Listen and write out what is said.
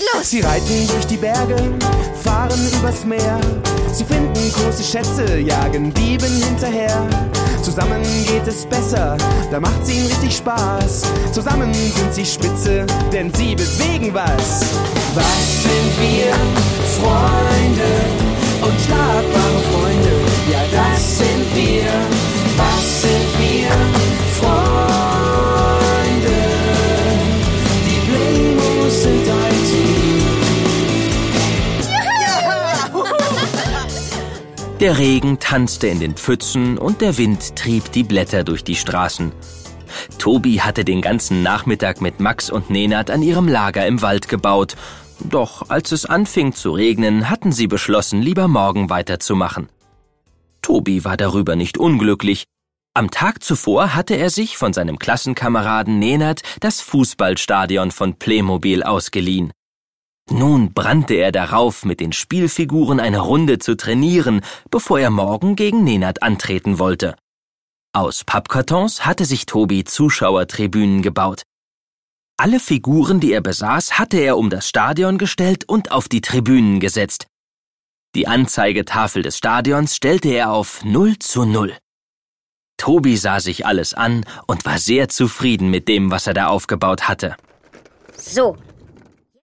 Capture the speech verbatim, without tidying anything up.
los! Sie reiten durch die Berge, fahren übers Meer. Sie finden große Schätze, jagen Dieben hinterher. Zusammen geht es besser, da macht's ihnen richtig Spaß. Zusammen sind sie spitze, denn sie bewegen was. Was sind wir? Freunde und schlagbare Freunde. Ja, das sind wir. Was sind wir? Freunde. Die Blingos sind ein Team. Der Regen tanzte in den Pfützen und der Wind trieb die Blätter durch die Straßen. Tobi hatte den ganzen Nachmittag mit Max und Nenad an ihrem Lager im Wald gebaut. Doch als es anfing zu regnen, hatten sie beschlossen, lieber morgen weiterzumachen. Tobi war darüber nicht unglücklich. Am Tag zuvor hatte er sich von seinem Klassenkameraden Nenad das Fußballstadion von Playmobil ausgeliehen. Nun brannte er darauf, mit den Spielfiguren eine Runde zu trainieren, bevor er morgen gegen Nenad antreten wollte. Aus Pappkartons hatte sich Tobi Zuschauertribünen gebaut. Alle Figuren, die er besaß, hatte er um das Stadion gestellt und auf die Tribünen gesetzt. Die Anzeigetafel des Stadions stellte er auf null zu null. Tobi sah sich alles an und war sehr zufrieden mit dem, was er da aufgebaut hatte. So,